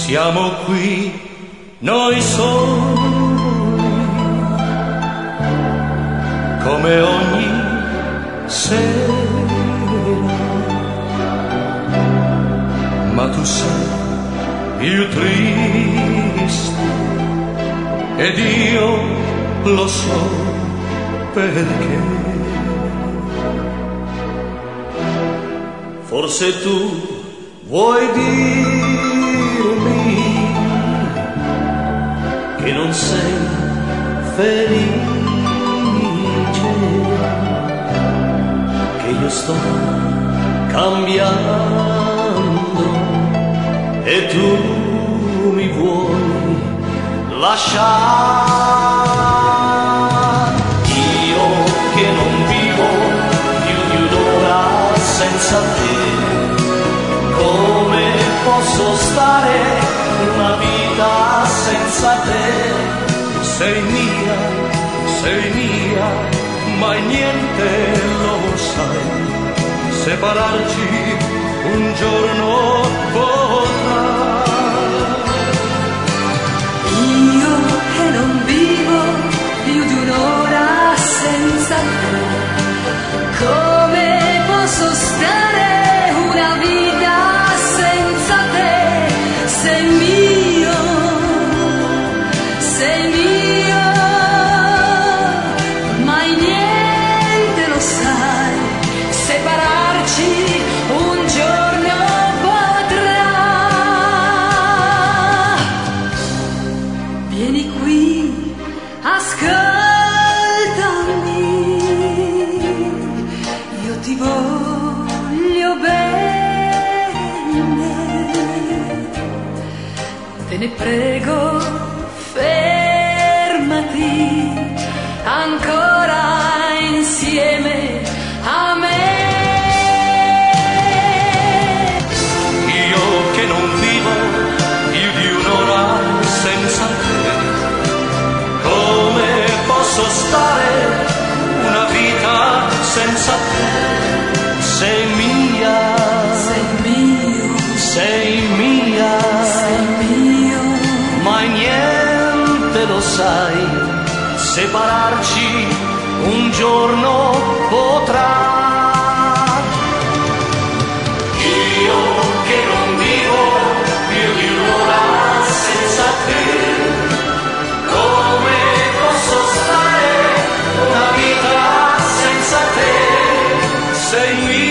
siamo qui noi soli, come ogni sera, ma tu sei più triste ed io lo so perché. Forse tu vuoi dirmi che non sei felice, che io sto cambiando e tu mi vuoi lasciare. Io che non vivo più di un'ora senza te, come posso stare una vita senza te? Sei mia, mai niente lo sai, separarci un giorno potrà. Io che non vivo più di un'ora senza te, come posso stare una vita senza te? Sei mio, mai niente lo sai, separarci un giorno potrà. Vieni qui, ascoltami, io ti voglio bene, te ne prego, fermati ancora insieme a me. Io che non vivo più di un'ora senza te, come posso stare una vita senza te? Sei mia, mai niente lo sai, separarci un giorno potrà. Io che non vivo più di un'ora senza te, come posso stare una vita senza te? Sei mia,